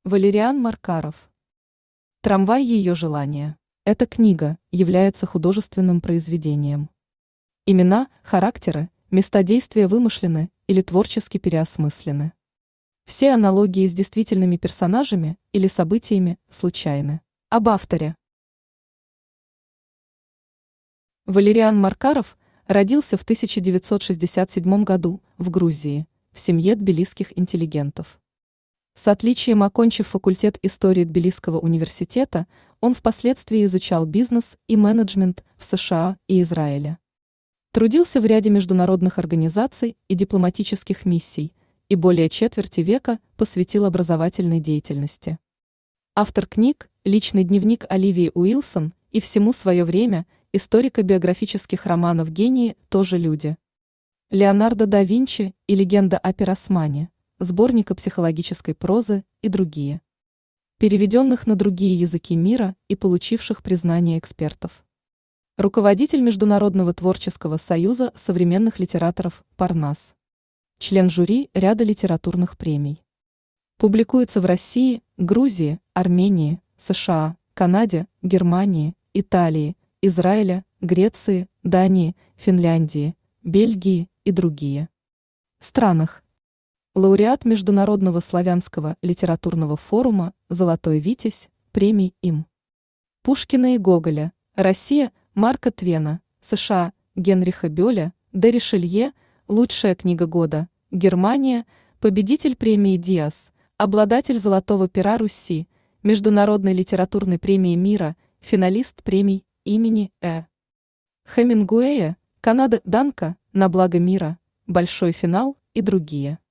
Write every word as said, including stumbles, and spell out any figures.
Валериан Маркаров. «Трамвай ее желания». Эта книга является художественным произведением. Имена, характеры, места действия вымышлены или творчески переосмыслены. Все аналогии с действительными персонажами или событиями случайны. Об авторе. Валериан Маркаров родился в тысяча девятьсот шестьдесят седьмом году в Грузии, в семье тбилисских интеллигентов. С отличием окончив факультет истории Тбилисского университета, он впоследствии изучал бизнес и менеджмент в США и Израиле. Трудился в ряде международных организаций и дипломатических миссий и более четверти века посвятил образовательной деятельности. Автор книг «Личный дневник Оливии Уилсон» и «Всему свое время», историко-биографических романов «Гении тоже люди», Леонардо да Винчи и «Легенда о пиросмане», сборника психологической прозы и другие, переведенных на другие языки мира и получивших признание экспертов. Руководитель Международного творческого союза современных литераторов «Парнас». Член жюри ряда литературных премий. Публикуется в России, Грузии, Армении, США, Канаде, Германии, Италии, Израиле, Греции, Дании, Финляндии, Бельгии и другие странах. Лауреат Международного славянского литературного форума «Золотой Витязь», премий им. Пушкина и Гоголя, Россия, Марка Твена, США, Генриха Бёля, де Ришелье, лучшая книга года, Германия, победитель премии Диас, обладатель Золотого пера Руси, Международной литературной премии мира, финалист премий имени Э. Хемингуэя, Канада, Данка, На благо мира, Большой финал и другие.